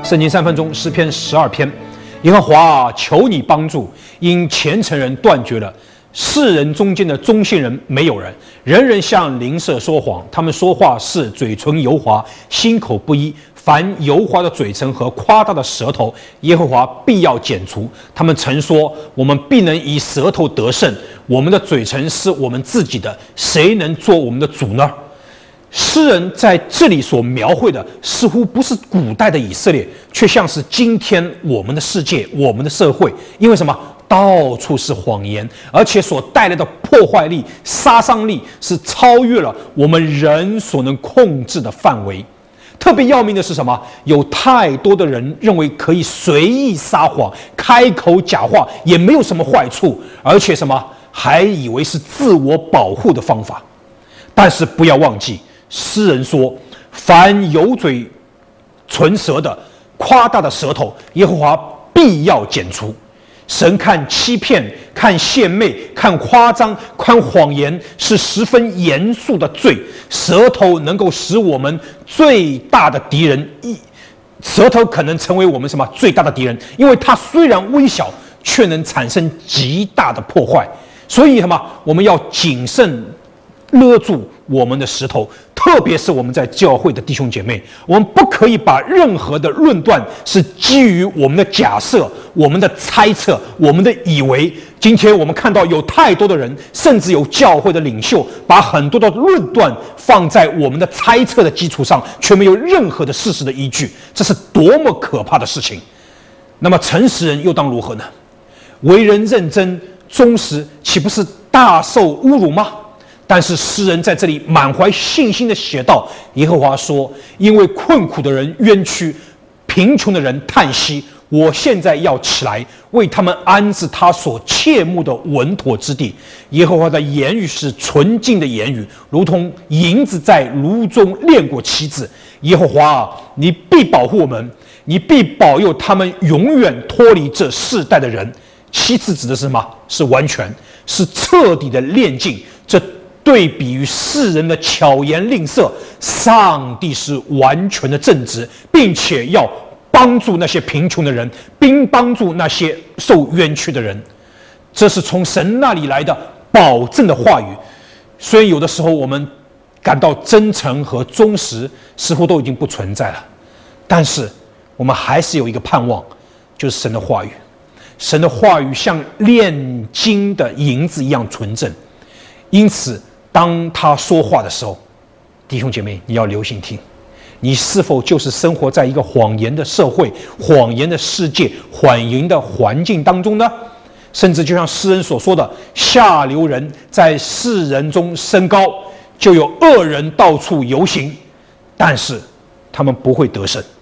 圣经3分钟，诗篇12篇。耶和华，求你帮助，因虔诚人断绝了，世人中间的忠信人没有人，人人向邻舍说谎，他们说话是嘴唇油滑，心口不一。凡油滑的嘴唇和夸大的舌头，耶和华必要剪除。他们曾说：我们必能以舌头得胜，我们的嘴唇是我们自己的，谁能做我们的主呢？诗人在这里所描绘的，似乎不是古代的以色列，却像是今天我们的世界、我们的社会。因为什么？到处是谎言，而且所带来的破坏力、杀伤力是超越了我们人所能控制的范围。特别要命的是什么？有太多的人认为可以随意撒谎、开口假话，也没有什么坏处，而且什么还以为是自我保护的方法。但是不要忘记，诗人说：凡油嘴唇舌的、夸大的舌头，耶和华必要剪除。神看欺骗、看献媚、看夸张、看谎言是十分严肃的罪。舌头能够使我们最大的敌人，舌头可能成为我们什么最大的敌人？因为它虽然微小，却能产生极大的破坏。所以什么？我们要谨慎勒住我们的舌头，特别是我们在教会的弟兄姐妹，我们不可以把任何的论断是基于我们的假设、我们的猜测、我们的以为。今天我们看到有太多的人，甚至有教会的领袖，把很多的论断放在我们的猜测的基础上，却没有任何的事实的依据，这是多么可怕的事情！那么诚实人又当如何呢？为人认真忠实，岂不是大受侮辱吗？但是诗人在这里满怀信心地写道：耶和华说，因为困苦的人冤屈，贫穷的人叹息，我现在要起来，为他们安置他所切慕的稳妥之地。耶和华的言语是纯净的言语，如同银子在炉中炼过漆子。耶和华啊，你必保护我们，你必保佑他们永远脱离这世代的人。漆子指的是什么？是完全，是彻底的炼净。这对比于世人的巧言令色，上帝是完全的正直，并且要帮助那些贫穷的人，并帮助那些受冤屈的人。这是从神那里来的保证的话语。虽然有的时候我们感到真诚和忠实似乎都已经不存在了，但是我们还是有一个盼望，就是神的话语。神的话语像炼金的银子一样纯正，因此当他说话的时候，弟兄姐妹，你要留心听。你是否就是生活在一个谎言的社会、谎言的世界、谎言的环境当中呢？甚至就像诗人所说的，下流人在世人中升高，就有恶人到处游行，但是他们不会得胜。